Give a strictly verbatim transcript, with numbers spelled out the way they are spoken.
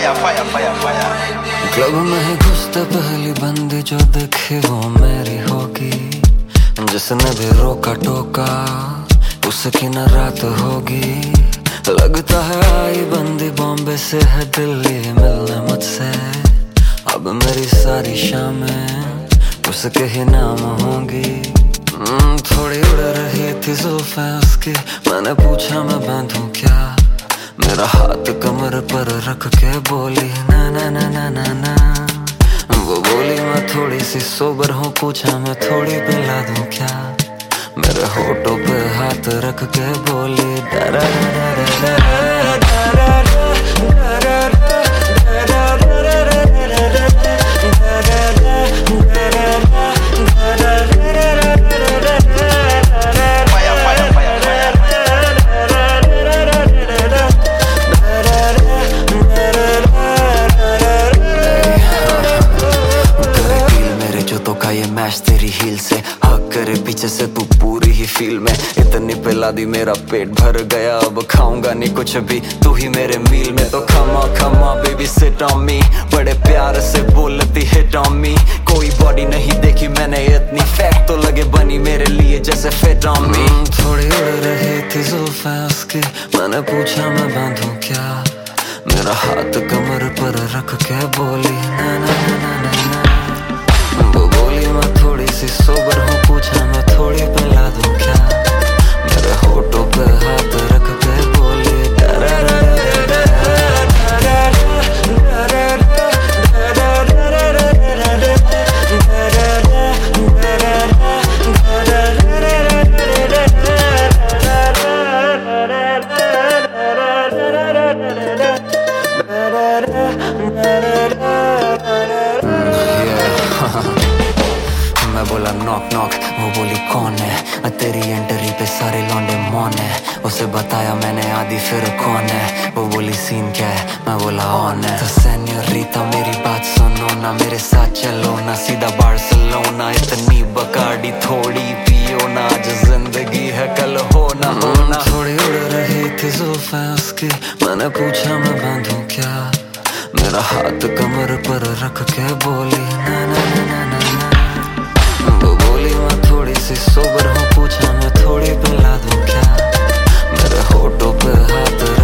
fire, fire, fire, fire. Club में ही घुसते पहली बंदी जो देखे वो मेरी होगी, जिसने भी रोका टोका उसकी न रात होगी। लगता है आई बंदी बॉम्बे से है दिल्ली मिलने मुझसे, अब मेरी सारी शामें उसके ही नाम होंगी। थोड़ी उड़ रही थी जुल्फें उसकी, मैंने पूछा मैं बांधूं क्या, मेरा हाथ कमर पर रख के बोली ना ना ना ना ना ना। वो बोली मैं थोड़ी सी सोबर हूँ, पूछा मैं थोड़ी पिला दूं क्या, मेरे होठों पे हाथ रख के बोली डरा डरा डरा डरा तेरी हील से हक करे पीछे से तू पूरी ही फील में, इतनी पिला दी मेरा पेट भर गया, अब खाऊंगा नहीं कुछ भी तू ही मेरे मील में। तो खमा खमा बेबी सिट ऑन मी, बड़े प्यार से बोलती हिट ऑन मी, कोई बॉडी नहीं देखी मैंने इतनी, फैक्ट तो लगे बनी मेरे लिए जैसे फिट ऑन मी। थोड़ी उड़ रही थी जुल्फें उसकी, मैंने पूछा मैं बांधूं क्या, मेरा हाथ कमर पर रख के बोली ना ना ना ना ना ना। वो बोली मैं थोड़ी सी सोबर हूँ, पूछा मैं थोड़ी पिला दूं क्या, मेरे होठों पे हाथ रख के बोली डरा मैं बोला नॉक नॉक, वो बोली कौन है, तेरी एंट्री पे सारे लौंडे मौन है, उसे बताया मैंने आदि फिर कौन है, वो बोली सीन क्या है, मैं बोला ऑन है। तो सेन्योरिटा मेरी बात सुनो ना, मेरे साथ चलो ना सीधा बार्सिलोना, इतनी बकाडी थोड़ी पियो ना, आज जिंदगी है कल हो ना होना। थोड़ी उड़ रही थी जुल्फें उसकी, मैंने पूछा मैं बांधूं क्या, मेरा हाथ कमर पर रख के बोली ना ना ना ना ना ना। वो बोली मैं थोड़ी सी सोबर हूँ, पूछा मैं थोड़ी पिला दूं क्या, मेरे होठों पे हाथ